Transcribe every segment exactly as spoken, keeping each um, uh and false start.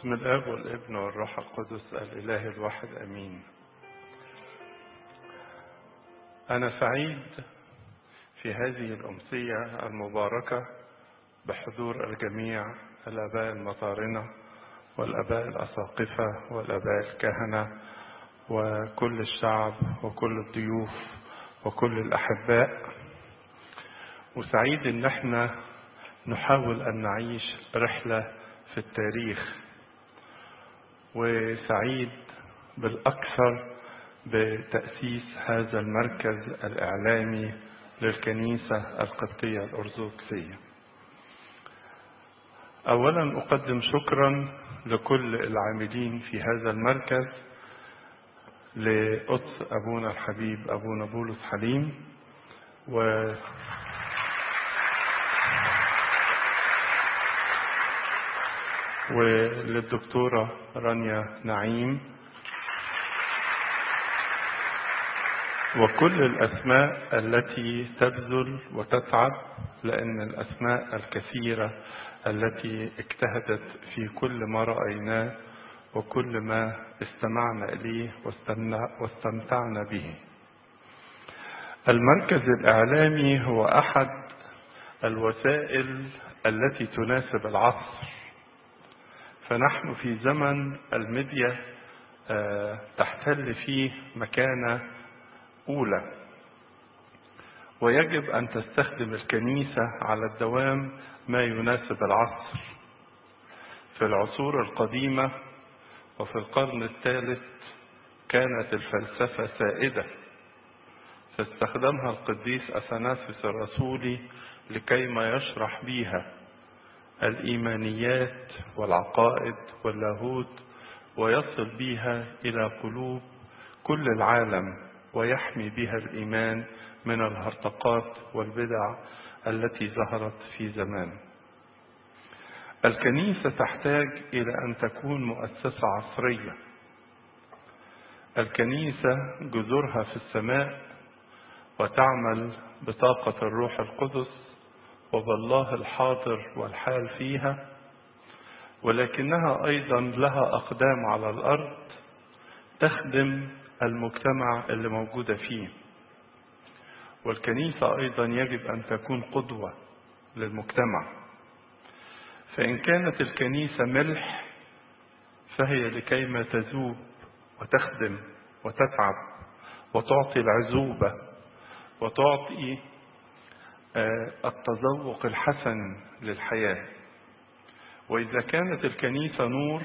بسم الآب والابن والروح القدس الإله الواحد أمين. أنا سعيد في هذه الأمسية المباركة بحضور الجميع، الآباء المطارنة والآباء الأساقفة والآباء الكهنة وكل الشعب وكل الضيوف وكل الأحباء. وسعيد إن احنا نحاول أن نعيش رحلة في التاريخ، وسعيد بالأكثر بتأسيس هذا المركز الإعلامي للكنيسة القبطية الأرثوذكسية. أولا أقدم شكرا لكل العاملين في هذا المركز، لقدس أبونا الحبيب أبونا بولس حليم و وللدكتورة رانيا نعيم وكل الأسماء التي تبذل وتتعب، لأن الأسماء الكثيرة التي اجتهدت في كل ما رأيناه وكل ما استمعنا إليه واستمتعنا به. المركز الإعلامي هو أحد الوسائل التي تناسب العصر، فنحن في زمن الميديا تحتل فيه مكانة أولى، ويجب أن تستخدم الكنيسة على الدوام ما يناسب العصر. في العصور القديمة وفي القرن الثالث كانت الفلسفة سائدة، فاستخدمها القديس أثناسيوس الرسولي لكي ما يشرح بها الإيمانيات والعقائد واللاهوت، ويصل بها إلى قلوب كل العالم، ويحمي بها الإيمان من الهرطقات والبدع التي ظهرت في زمان. الكنيسة تحتاج إلى أن تكون مؤسسة عصرية. الكنيسة جذورها في السماء، وتعمل بطاقة الروح القدس وبالله الحاضر والحال فيها، ولكنها أيضا لها أقدام على الأرض تخدم المجتمع اللي موجودة فيه. والكنيسة أيضا يجب أن تكون قدوة للمجتمع، فإن كانت الكنيسة ملح فهي لكيما تذوب وتخدم وتتعب وتعطي العذوبة وتعطي التذوق الحسن للحياة. وإذا كانت الكنيسة نور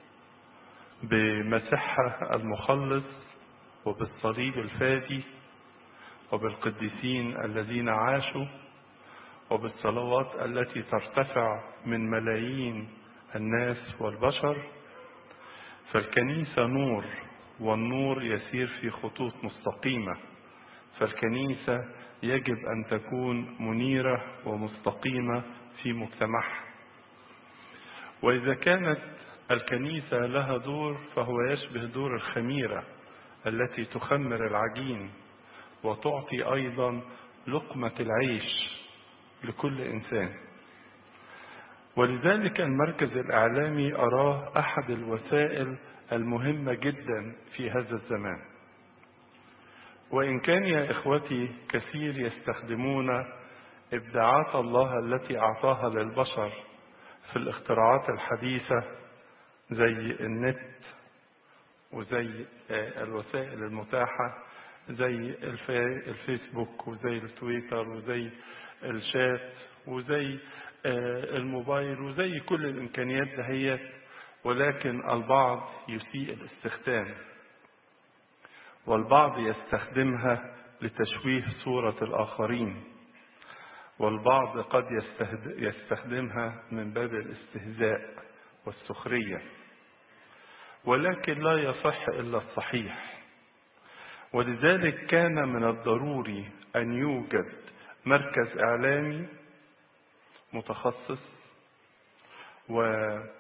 بمسحها المخلص وبالصليب الفادي وبالقديسين الذين عاشوا وبالصلوات التي ترتفع من ملايين الناس والبشر، فالكنيسة نور، والنور يسير في خطوط مستقيمة. فالكنيسة يجب أن تكون منيرة ومستقيمة في مجتمعها. وإذا كانت الكنيسة لها دور فهو يشبه دور الخميرة التي تخمر العجين وتعطي أيضا لقمة العيش لكل إنسان. ولذلك المركز الإعلامي أراه أحد الوسائل المهمة جدا في هذا الزمان. وإن كان يا إخوتي كثير يستخدمون إبداعات الله التي أعطاها للبشر في الاختراعات الحديثة زي النت وزي الوسائل المتاحة زي الفيسبوك وزي التويتر وزي الشات وزي الموبايل وزي كل الإمكانيات دهيت، ولكن البعض يسيء الاستخدام، والبعض يستخدمها لتشويه صورة الآخرين، والبعض قد يستخدمها من باب الاستهزاء والسخرية، ولكن لا يصح إلا الصحيح. ولذلك كان من الضروري أن يوجد مركز إعلامي متخصص ويجتهد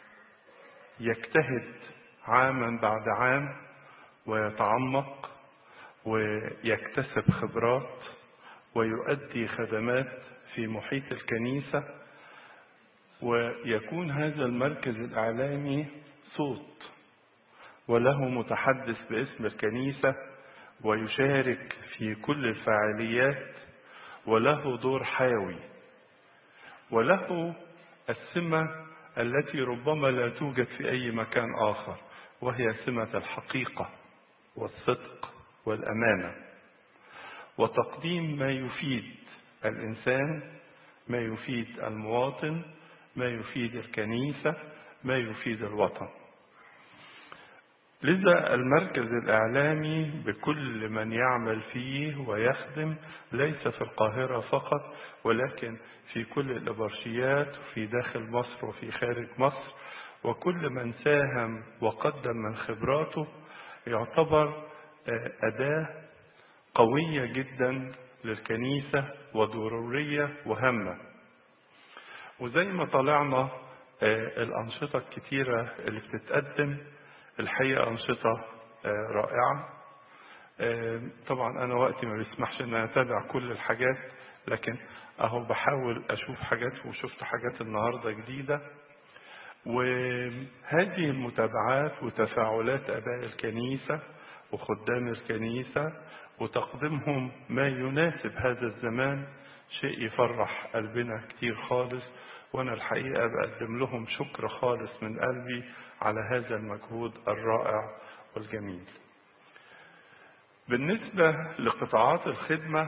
عاما بعد عام ويتعمق ويكتسب خبرات ويؤدي خدمات في محيط الكنيسة ويكون هذا المركز الإعلامي صوت وله متحدث باسم الكنيسة، ويشارك في كل الفعاليات، وله دور حيوي، وله السمة التي ربما لا توجد في أي مكان آخر، وهي سمة الحقيقة والصدق والأمانة، وتقديم ما يفيد الإنسان، ما يفيد المواطن، ما يفيد الكنيسة، ما يفيد الوطن. لذا المركز الإعلامي بكل من يعمل فيه ويخدم، ليس في القاهرة فقط، ولكن في كل الإبرشيات، في داخل مصر وفي خارج مصر، وكل من ساهم وقدم من خبراته، يعتبر أداة قوية جدا للكنيسة وضرورية وهامة. وزي ما طلعنا الأنشطة الكتيرة اللي بتتقدم، الحقيقة أنشطة رائعة. طبعا أنا وقتي ما بيسمحش أن أتابع كل الحاجات، لكن أهو بحاول أشوف حاجات، وشفت حاجات النهاردة جديدة. وهذه المتابعات وتفاعلات آباء الكنيسة وخدام الكنيسة وتقديمهم ما يناسب هذا الزمان شيء يفرح قلبنا كتير خالص، وأنا الحقيقة بقدم لهم شكر خالص من قلبي على هذا المجهود الرائع والجميل. بالنسبة لقطاعات الخدمة،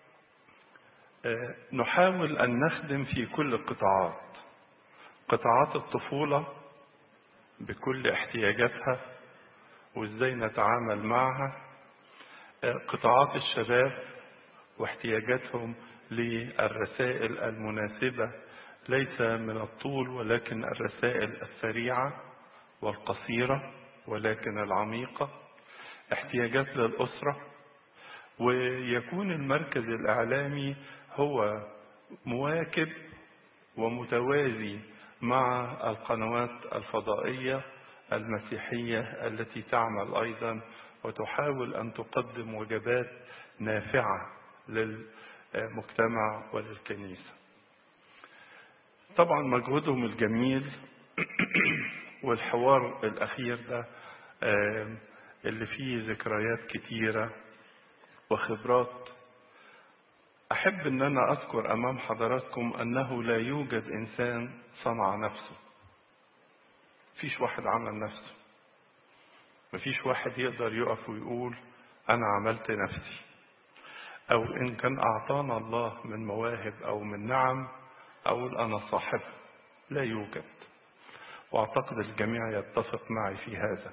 نحاول أن نخدم في كل القطاعات. قطاعات الطفولة بكل احتياجاتها وإزاي نتعامل معها، قطاعات الشباب واحتياجاتهم للرسائل المناسبة، ليس من الطول ولكن الرسائل السريعة والقصيرة ولكن العميقة، احتياجات للأسرة. ويكون المركز الإعلامي هو مواكب ومتوازي مع القنوات الفضائية المسيحية التي تعمل أيضا وتحاول أن تقدم وجبات نافعة للمجتمع وللكنيسة. طبعا مجهودهم الجميل والحوار الأخير ده اللي فيه ذكريات كتيرة وخبرات. أحب أن أنا أذكر أمام حضراتكم أنه لا يوجد إنسان صنع نفسه. مفيش واحد عمل نفسه، مفيش واحد يقدر يقف ويقول أنا عملت نفسي، أو إن كان أعطانا الله من مواهب أو من نعم أقول أنا صاحبها. لا يوجد، وأعتقد الجميع يتفق معي في هذا.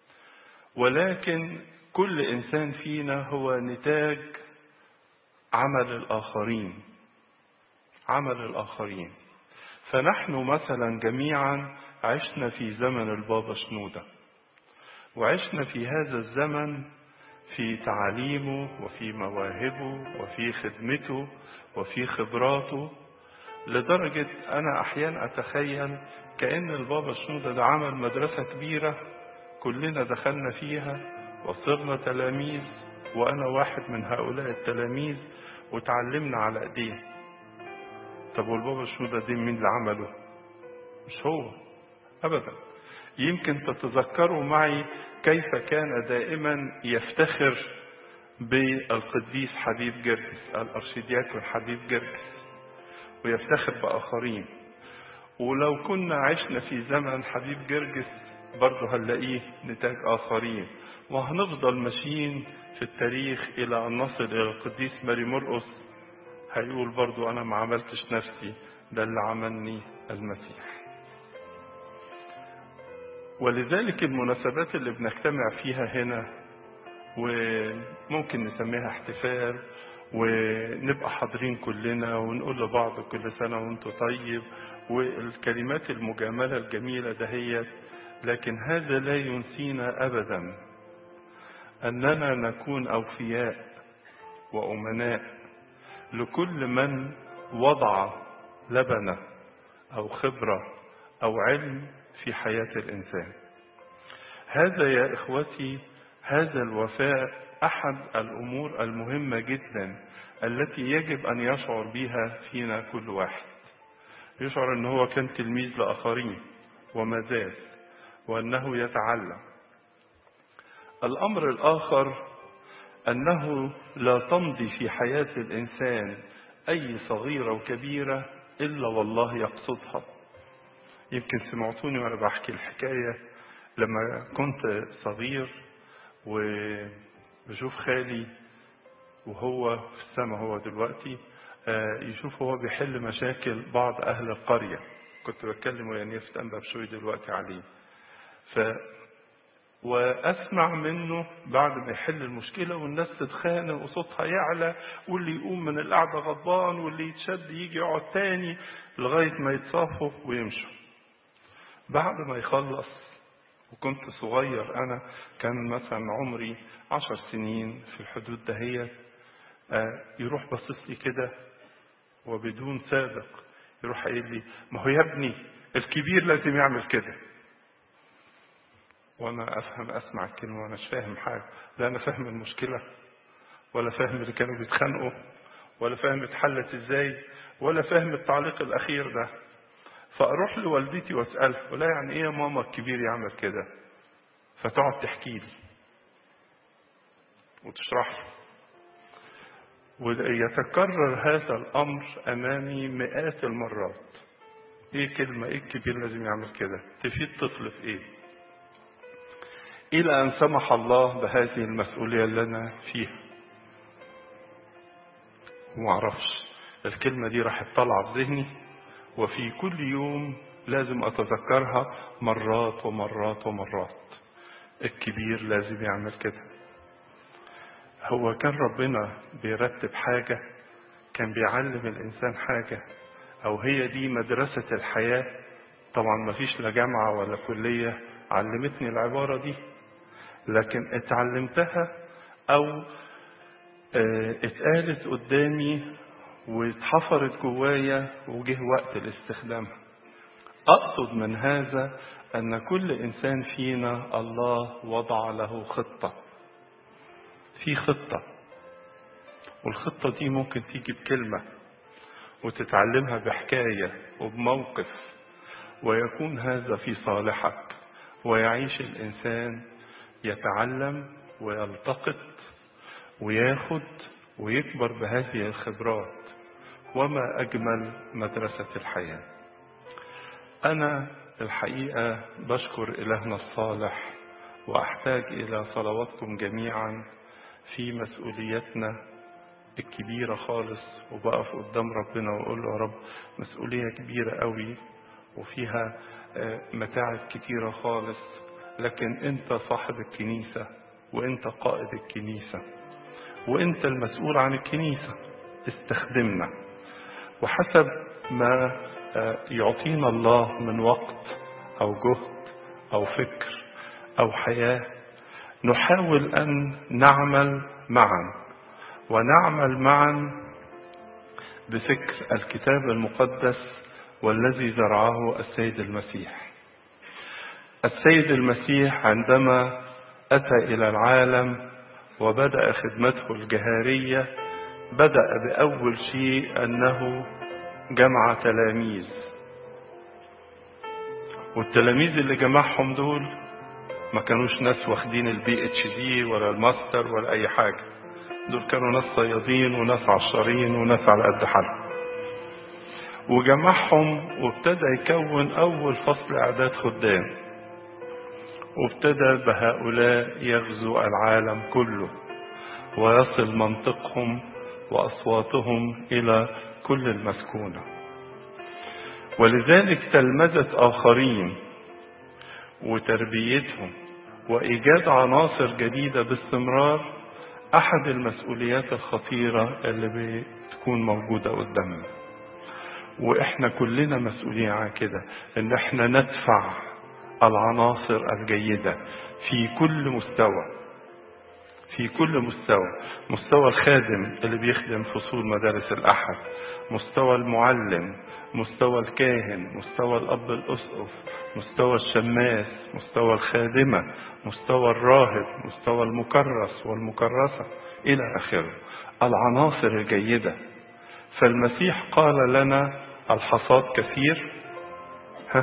ولكن كل إنسان فينا هو نتاج عمل الآخرين، عمل الآخرين. فنحن مثلا جميعا عشنا في زمن البابا شنودة، وعشنا في هذا الزمن في تعاليمه وفي مواهبه وفي خدمته وفي خبراته، لدرجة أنا أحيانا أتخيل كأن البابا شنودة ده عمل مدرسة كبيرة كلنا دخلنا فيها وصرنا تلاميذ، وأنا واحد من هؤلاء التلاميذ وتعلمنا على أيديه. طب والبابا شنودة دي مين اللي عمله؟ مش هو أبدا. يمكن تتذكروا معي كيف كان دائما يفتخر بالقديس حبيب جرجس، الأرشيدياكون حبيب جرجس، ويفتخر بآخرين. ولو كنا عشنا في زمن حبيب جرجس برضه هنلاقيه نتاج آخرين، وهنفضل ماشيين في التاريخ إلى أن نصل إلى القديس ماري مرقس، هيقول برضه أنا ما عملتش نفسي، ده اللي عملني المسيح. ولذلك المناسبات اللي بنجتمع فيها هنا وممكن نسميها احتفال ونبقى حاضرين كلنا ونقول لبعض كل سنة وانتم طيب، والكلمات المجاملة الجميلة دهيت، لكن هذا لا ينسينا أبدا أننا نكون أوفياء وأمناء لكل من وضع لبنة أو خبرة أو علم في حياة الإنسان. هذا يا إخوتي، هذا الوفاء أحد الأمور المهمة جدا التي يجب أن يشعر بها فينا كل واحد. يشعر أنه هو كان تلميذ لآخرين وما زال، وأنه يتعلم. الأمر الآخر أنه لا تمضي في حياة الإنسان أي صغيرة وكبيرة إلا والله يقصدها. يمكن سمعتوني وأنا بحكي الحكاية لما كنت صغير وبشوف خالي وهو في السماء هو دلوقتي يشوف هو بيحل مشاكل بعض أهل القرية. كنت بتكلم ويا نيافة أنبا بشوي دلوقتي عليه، ف وأسمع منه بعد ما يحل المشكلة والناس تتخانق وصوتها يعلى، واللي يقوم من القعدة غضبان واللي يتشد يجي يقعد تاني لغاية ما يتصافوا ويمشوا. بعد ما يخلص، وكنت صغير أنا، كان مثلا عمري عشر سنين في الحدود دهية، يروح بصص لي كده وبدون سابق يروح قايل لي: ما هو يا ابني الكبير لازم يعمل كده. وانا افهم اسمع الكلمه وانا مش فاهم حاجه، لا انا فاهم المشكله ولا فاهم اللي كانوا بيتخانقوا ولا فاهم اتحلت ازاي ولا فاهم التعليق الاخير ده. فاروح لوالدتي واسالها: ولا يعني ايه يا ماما الكبير يعمل كده؟ فتقعد تحكي لي وتشرح لي، ويتكرر هذا الامر امامي مئات المرات. ايه كلمه ايه الكبير لازم يعمل كده؟ تفيد طفل في ايه؟ إلى أن سمح الله بهذه المسؤولية اللي أنا فيها. ومعرفش الكلمة دي راح تطلع في ذهني، وفي كل يوم لازم أتذكرها مرات ومرات ومرات. الكبير لازم يعمل كده. هو كان ربنا بيرتب حاجة، كان بيعلم الإنسان حاجة، أو هي دي مدرسة الحياة. طبعا ما فيش لا جامعة ولا كلية علمتني العبارة دي، لكن اتعلمتها او اتقالت قدامي واتحفرت جوايا وجه وقت الاستخدامها. اقصد من هذا ان كل انسان فينا الله وضع له خطة، في خطة، والخطة دي ممكن تيجي بكلمة وتتعلمها بحكاية وبموقف، ويكون هذا في صالحك، ويعيش الانسان يتعلم ويلتقط وياخد ويكبر بهذه الخبرات. وما أجمل مدرسة الحياة. أنا الحقيقة بشكر إلهنا الصالح، وأحتاج إلى صلواتكم جميعا في مسؤوليتنا الكبيرة خالص. وبقف قدام ربنا وأقول له: يا رب مسؤولية كبيرة قوي وفيها متاعب كتيرة خالص، لكن انت صاحب الكنيسة وانت قائد الكنيسة وانت المسؤول عن الكنيسة. استخدمنا، وحسب ما يعطينا الله من وقت او جهد او فكر او حياة نحاول ان نعمل معا، ونعمل معا بفكر الكتاب المقدس والذي زرعه السيد المسيح. السيد المسيح عندما أتى إلى العالم وبدأ خدمته الجهارية، بدأ بأول شيء أنه جمع تلاميذ، والتلاميذ اللي جمعهم دول ما كانوش ناس واخدين البي اتش دي ولا الماستر ولا أي حاجة، دول كانوا ناس صيادين وناس عشارين وناس على قد حالهم. وجمعهم وابتدى يكون أول فصل إعداد خدام، وابتدى بهؤلاء يغزو العالم كله ويصل منطقهم وأصواتهم إلى كل المسكونة. ولذلك تلمذة آخرين وتربيتهم وإيجاد عناصر جديدة باستمرار أحد المسؤوليات الخطيرة اللي بتكون موجودة قدامنا. وإحنا كلنا مسؤولين عن كده، إن إحنا ندفع العناصر الجيدة في كل مستوى، في كل مستوى. مستوى الخادم اللي بيخدم فصول مدارس الأحد، مستوى المعلم، مستوى الكاهن، مستوى الأب الأسقف، مستوى الشماس، مستوى الخادمة، مستوى الراهب، مستوى المكرس والمكرسة إلى آخره. العناصر الجيدة. فالمسيح قال لنا: الحصاد كثير ها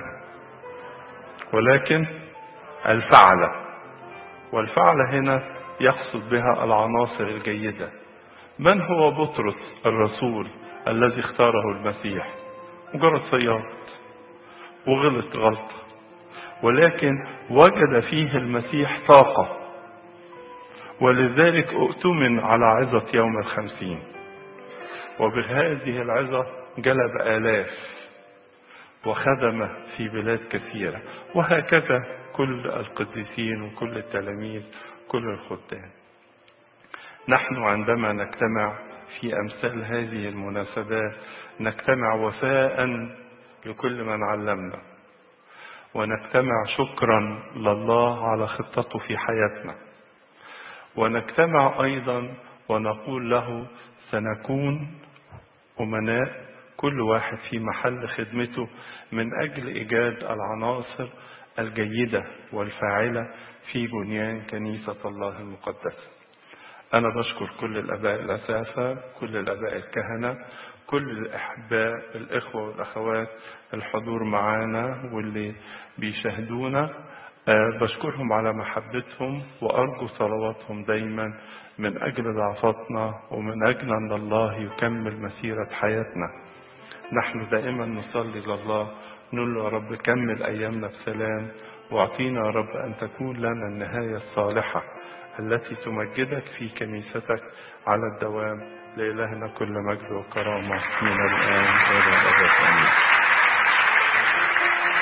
ولكن الفعلة، والفعلة هنا يقصد بها العناصر الجيدة. من هو بطرس الرسول الذي اختاره المسيح؟ مجرد صياد وغلط غلطة، ولكن وجد فيه المسيح طاقة، ولذلك اؤتمن على عظة يوم الخمسين، وبهذه العظة جلب آلاف وخدم في بلاد كثيرة، وهكذا كل القديسين وكل التلاميذ كل الخدام. نحن عندما نجتمع في أمثال هذه المناسبات نجتمع وفاء لكل من علمنا، ونجتمع شكرا لله على خطته في حياتنا، ونجتمع أيضا ونقول له سنكون أمناء كل واحد في محل خدمته من أجل إيجاد العناصر الجيدة والفاعلة في بنيان كنيسة الله المقدسة. أنا بشكر كل الآباء الأساتذة، كل الآباء الكهنة، كل الأحباء الإخوة والأخوات الحضور معانا واللي بيشاهدونا. أه بشكرهم على محبتهم، وأرجو صلواتهم دايما من أجل ضعفاتنا ومن أجل أن الله يكمل مسيرة حياتنا. نحن دائما نصلي لله نقول له يا رب كمل أيامنا بسلام، واعطينا يا رب أن تكون لنا النهاية الصالحة التي تمجدك في كنيستك على الدوام. لإلهنا كل مجد وكرامة من الآن وإلى الأبد آمين.